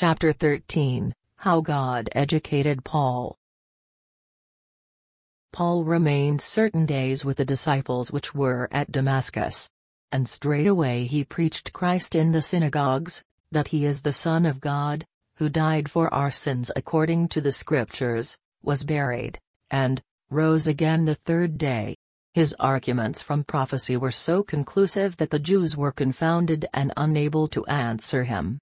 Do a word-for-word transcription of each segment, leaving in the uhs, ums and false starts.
Chapter thirteen, How God Educated Paul. Paul remained certain days with the disciples which were at Damascus. And straightway he preached Christ in the synagogues, that he is the Son of God, who died for our sins according to the Scriptures, was buried, and rose again the third day. His arguments from prophecy were so conclusive that the Jews were confounded and unable to answer him.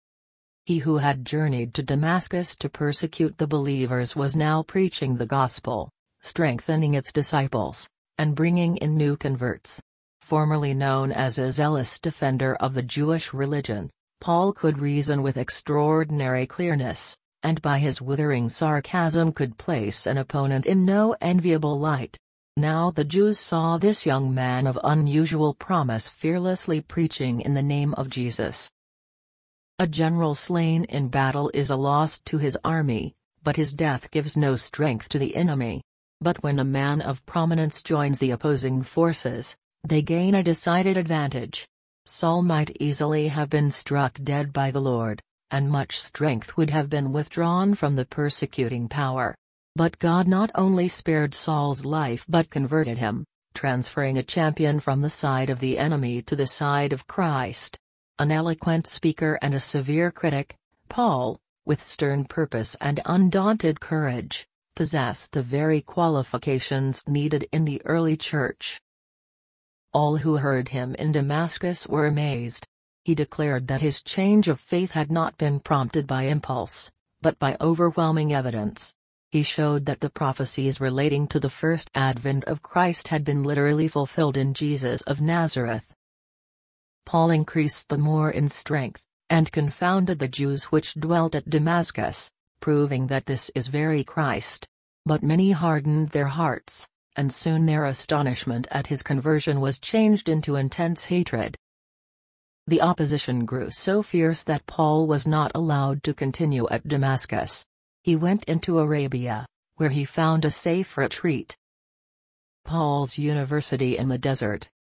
He who had journeyed to Damascus to persecute the believers was now preaching the gospel, strengthening its disciples, and bringing in new converts. Formerly known as a zealous defender of the Jewish religion, Paul could reason with extraordinary clearness, and by his withering sarcasm could place an opponent in no enviable light. Now the Jews saw this young man of unusual promise fearlessly preaching in the name of Jesus. A general slain in battle is a loss to his army, but his death gives no strength to the enemy. But when a man of prominence joins the opposing forces, they gain a decided advantage. Saul might easily have been struck dead by the Lord, and much strength would have been withdrawn from the persecuting power. But God not only spared Saul's life but converted him, transferring a champion from the side of the enemy to the side of Christ. An eloquent speaker and a severe critic, Paul, with stern purpose and undaunted courage, possessed the very qualifications needed in the early church. All who heard him in Damascus were amazed. He declared that his change of faith had not been prompted by impulse, but by overwhelming evidence. He showed that the prophecies relating to the first advent of Christ had been literally fulfilled in Jesus of Nazareth. Paul increased the more in strength, and confounded the Jews which dwelt at Damascus, proving that this is very Christ. But many hardened their hearts, and soon their astonishment at his conversion was changed into intense hatred. The opposition grew so fierce that Paul was not allowed to continue at Damascus. He went into Arabia, where he found a safe retreat. Paul's University in the Desert.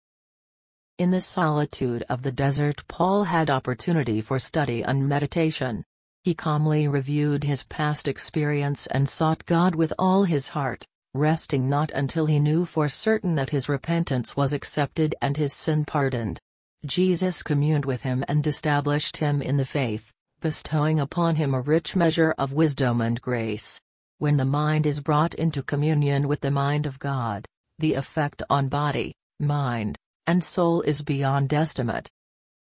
In the solitude of the desert Paul had opportunity for study and meditation. He calmly reviewed his past experience and sought God with all his heart, resting not until he knew for certain that his repentance was accepted and his sin pardoned. Jesus communed with him and established him in the faith, bestowing upon him a rich measure of wisdom and grace. When the mind is brought into communion with the mind of God, the effect on body, mind, and soul is beyond estimate.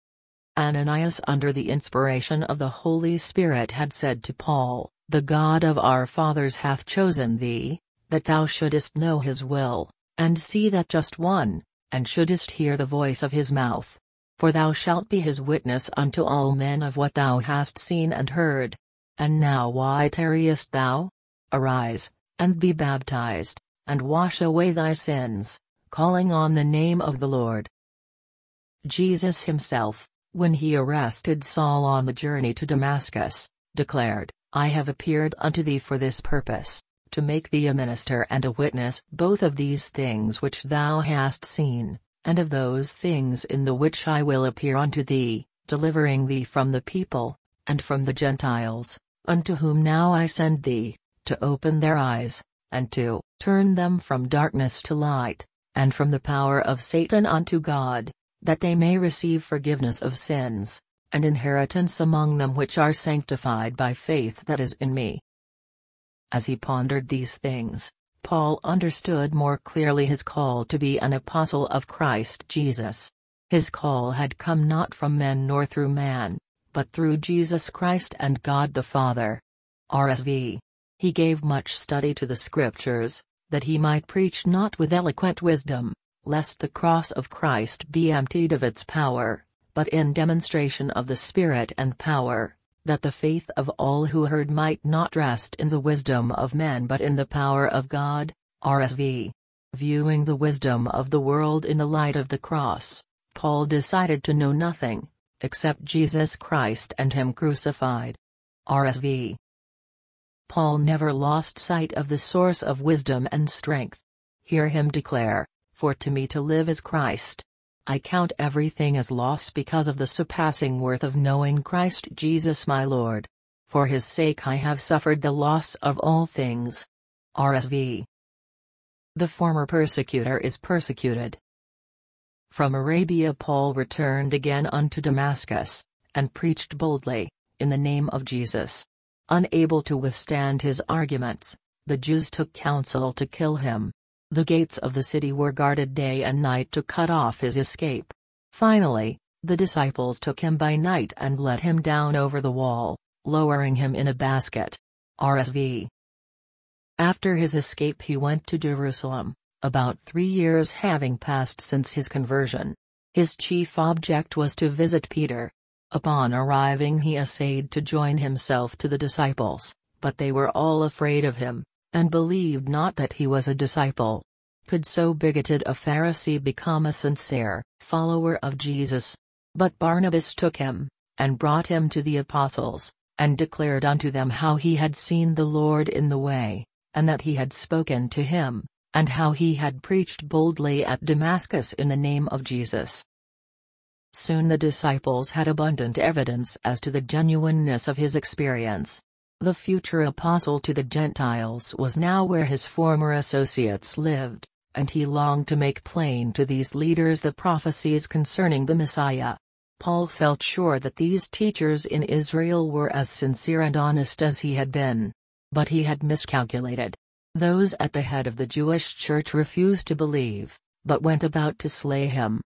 Ananias, under the inspiration of the Holy Spirit, had said to Paul, "The God of our fathers hath chosen thee, that thou shouldest know his will, and see that just one, and shouldest hear the voice of his mouth. For thou shalt be his witness unto all men of what thou hast seen and heard. And now why tarriest thou? Arise, and be baptized, and wash away thy sins, calling on the name of the Lord." Jesus himself, when he arrested Saul on the journey to Damascus, declared, "I have appeared unto thee for this purpose, to make thee a minister and a witness both of these things which thou hast seen, and of those things in the which I will appear unto thee, delivering thee from the people, and from the Gentiles, unto whom now I send thee, to open their eyes, and to turn them from darkness to light, and from the power of Satan unto God, that they may receive forgiveness of sins, and inheritance among them which are sanctified by faith that is in me." As he pondered these things, Paul understood more clearly his call to be an apostle of Christ Jesus. His call had come not from men nor through man, but through Jesus Christ and God the Father. R S V. He gave much study to the Scriptures, that he might preach not with eloquent wisdom, lest the cross of Christ be emptied of its power, but in demonstration of the Spirit and power, that the faith of all who heard might not rest in the wisdom of men but in the power of God. R S V. Viewing the wisdom of the world in the light of the cross, Paul decided to know nothing, except Jesus Christ and him crucified. R S V. Paul never lost sight of the source of wisdom and strength. Hear him declare, "For to me to live is Christ. I count everything as loss because of the surpassing worth of knowing Christ Jesus my Lord." For his sake I have suffered the loss of all things. R S V. The former persecutor is persecuted. From Arabia Paul returned again unto Damascus, and preached boldly, in the name of Jesus. Unable to withstand his arguments, the Jews took counsel to kill him. The gates of the city were guarded day and night to cut off his escape. Finally, the disciples took him by night and let him down over the wall, lowering him in a basket. R S V. After his escape he went to Jerusalem, about three years having passed since his conversion. His chief object was to visit Peter. Upon arriving he essayed to join himself to the disciples, but they were all afraid of him, and believed not that he was a disciple. Could so bigoted a Pharisee become a sincere follower of Jesus? But Barnabas took him, and brought him to the apostles, and declared unto them how he had seen the Lord in the way, and that he had spoken to him, and how he had preached boldly at Damascus in the name of Jesus. Soon the disciples had abundant evidence as to the genuineness of his experience. The future apostle to the Gentiles was now where his former associates lived, and he longed to make plain to these leaders the prophecies concerning the Messiah. Paul felt sure that these teachers in Israel were as sincere and honest as he had been. But he had miscalculated. Those at the head of the Jewish church refused to believe, but went about to slay him.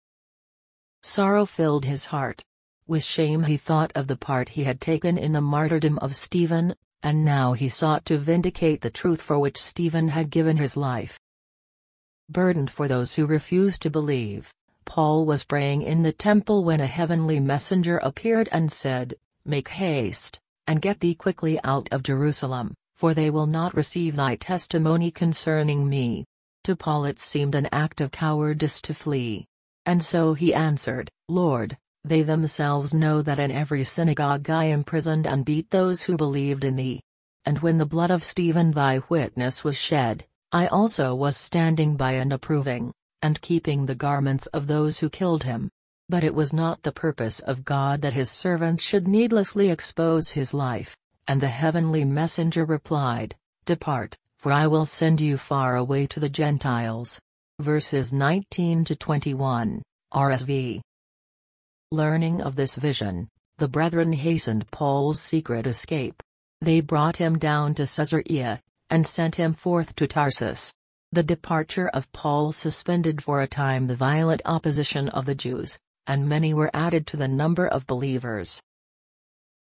Sorrow filled his heart. With shame he thought of the part he had taken in the martyrdom of Stephen, and now he sought to vindicate the truth for which Stephen had given his life. Burdened for those who refused to believe, Paul was praying in the temple when a heavenly messenger appeared and said, "Make haste, and get thee quickly out of Jerusalem, for they will not receive thy testimony concerning me." To Paul it seemed an act of cowardice to flee. And so he answered, "Lord, they themselves know that in every synagogue I imprisoned and beat those who believed in thee. And when the blood of Stephen thy witness was shed, I also was standing by and approving, and keeping the garments of those who killed him. But it was not the purpose of God that his servant should needlessly expose his life." And the heavenly messenger replied, "Depart, for I will send you far away to the Gentiles." Verses nineteen to twenty-one, R S V. Learning of this vision, the brethren hastened Paul's secret escape. They brought him down to Caesarea, and sent him forth to Tarsus. The departure of Paul suspended for a time the violent opposition of the Jews, and many were added to the number of believers.